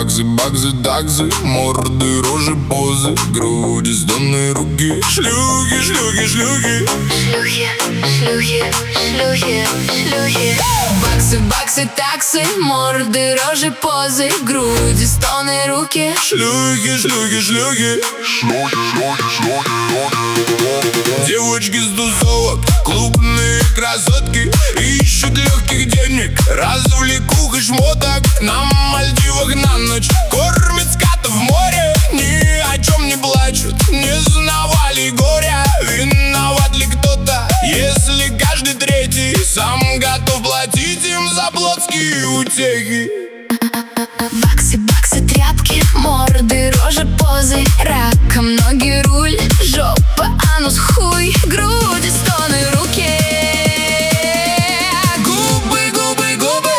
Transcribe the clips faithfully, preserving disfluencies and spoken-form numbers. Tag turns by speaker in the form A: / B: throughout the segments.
A: баксы, баксы, таксы, морды, рожи, позы, груди, стоны, руки, шлюхи, шлюхи, шлюхи.
B: Шлюхи, шлюхи, шлюхи, шлюхи. Баксы, баксы, таксы, морды, рожи, позы, груди, стоны, руки.
A: Шлюхи, шлюхи, шлюхи. Девочки с тусовок, клубные красотки, ищут легких денег, развлекух и шмоток. На Мальдивах на ночь кормят скатов в море. Ни о чем не плачут, не знавали горя. Виноват ли кто-то, если каждый третий сам готов платить им за плотские утехи?
B: Баксы, баксы, тряпки, морды, рожи, позы, раком ноги, руль, жопа, анус, хуй, груди, стоны, руки.
A: Губы, губы, губы.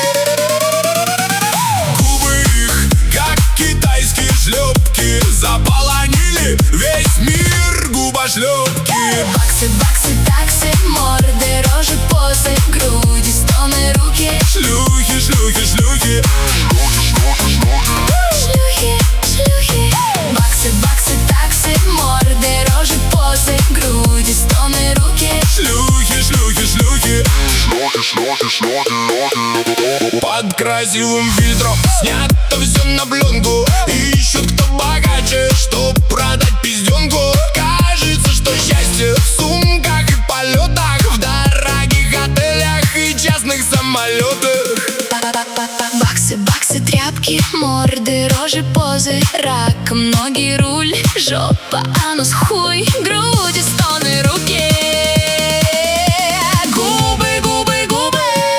A: Губы их, как китайские шлепки, заполонили весь мир губошлепки.
B: Баксы, баксы, таксы, морды, рожи, позы, груди, стоны, руки.
A: Шлюхи, шлюхи, шлюхи.
B: Шлюхи, шлюхи. Баксы, баксы, таксы, морды, рожи, позы, груди, стоны, руки.
A: Шлюхи, шлюхи, шлюхи. Под красивым фильтром снято все на пленку. Ищут кто богаче, чтоб продать пизденку. Кажется, что счастье в сумках и полетах, в дорогих отелях и частных самолетах.
B: Баксы, баксы, тряпки, морды, рожи, позы, раком ноги, руль, жопа, анус, хуй, груди, стоны, руки. Губы, губы, губы.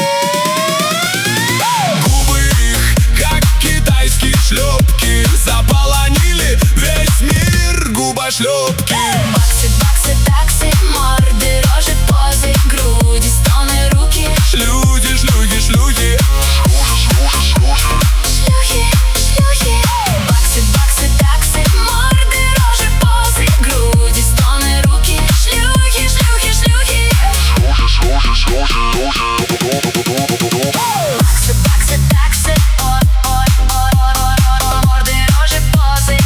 A: Губы их, как китайские шлепки, заполонили весь мир губошлепки.
B: Баксы, баксы, таксы, морды, рожи, позы, груди, стоны, руки.
A: Шлюхи, шлюхи, шлюхи.
B: Шлюхи, шлюхи. Баксы, баксы, таксы, морды, рожи, позы, груди, стоны, руки. Шлюхи, шлюхи, шлюхи. Баксы, баксы, таксы, ой, ой, ой, ой, ой, морды, рожи, позы,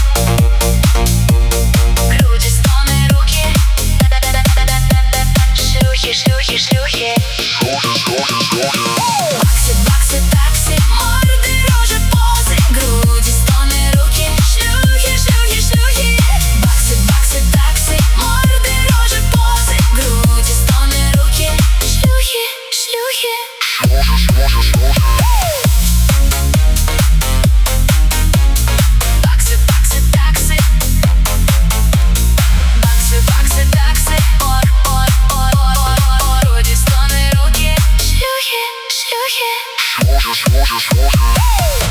B: груди, стоны, руки. Шлюхи, шлюхи, шлюхи. Баксы, баксы, таксы, морды, рожи, позы, груди, стоны, руки. Шлюхи, шлюхи, шлюхи. Баксы, баксы, таксы, морды, рожи, позы, груди, стоны, руки. Шлюхи, шлюхи. Баксы, баксы, таксы. Баксы, баксы, таксы. Ой, ой, ой, ой, ой, груди, стоны, руки. Шлюхи, шлюхи.